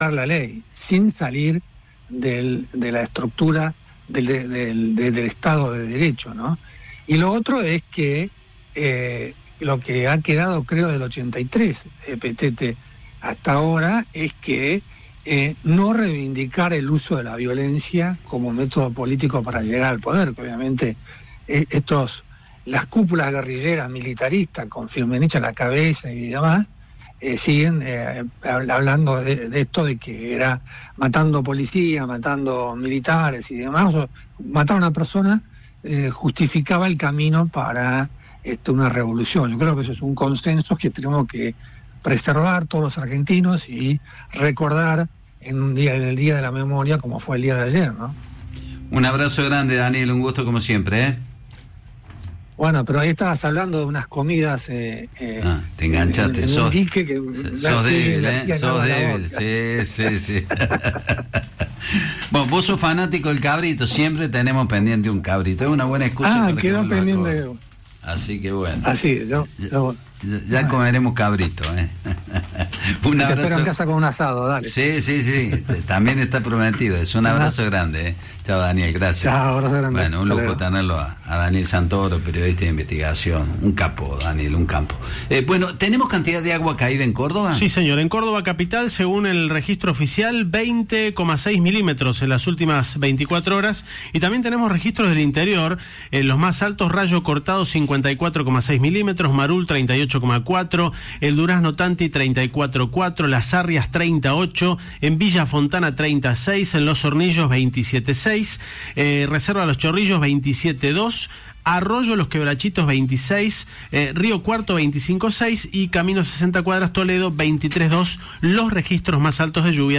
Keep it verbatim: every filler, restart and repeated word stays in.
la ley, sin salir del, de la estructura del, del, del, del Estado de Derecho, ¿no? Y lo otro es que eh, lo que ha quedado, creo, del ochenta y tres, eh, Petete, hasta ahora, es que eh, no reivindicar el uso de la violencia como método político para llegar al poder, que obviamente eh, estos, las cúpulas guerrilleras militaristas, con Firmenich a la cabeza y demás, eh, siguen eh, hablando de, de esto, de que era matando policías, matando militares y demás, o matar a una persona eh, justificaba el camino para este, una revolución. Yo creo que eso es un consenso que tenemos que preservar todos los argentinos y recordar en un día, en el Día de la Memoria, como fue el día de ayer, ¿no? Un abrazo grande, Daniel, un gusto como siempre, ¿eh? Bueno, pero ahí estabas hablando de unas comidas. Eh, eh, ah, te enganchaste, en, en sos, dique que sos débil, ¿eh? Sos débil, sí, sí, sí. Bueno, vos sos fanático del cabrito, siempre tenemos pendiente un cabrito, es una buena excusa. Ah, para quedó que pendiente. Así que bueno. Así, yo. yo Ya, ya comeremos cabrito, ¿eh? Un te abrazo. espero en casa con un asado, dale. Sí, sí, sí, también está prometido. Es un abrazo grande, ¿eh? Chao, Daniel, gracias. Chao, abrazo grande. Bueno, un lujo Hasta tenerlo a, a Daniel Santoro, periodista de investigación. Un capo, Daniel, un campo. Eh, bueno, ¿tenemos cantidad de agua caída en Córdoba? Sí, señor. En Córdoba capital, según el registro oficial, veinte coma seis milímetros en las últimas veinticuatro horas. Y también tenemos registros del interior. En los más altos, Rayo Cortado, cincuenta y cuatro coma seis milímetros, Marul, treinta y ocho coma cuatro, el Durazno Tanti, treinta y cuatro coma cuatro, Las Arrias, treinta y ocho, en Villa Fontana, treinta y seis, en Los Hornillos, veintisiete coma seis, eh, Reserva Los Chorrillos, veintisiete coma dos, Arroyo Los Quebrachitos, veintiséis, eh, Río Cuarto, veinticinco coma seis y Camino sesenta Cuadras Toledo, veintitrés coma dos, los registros más altos de lluvia.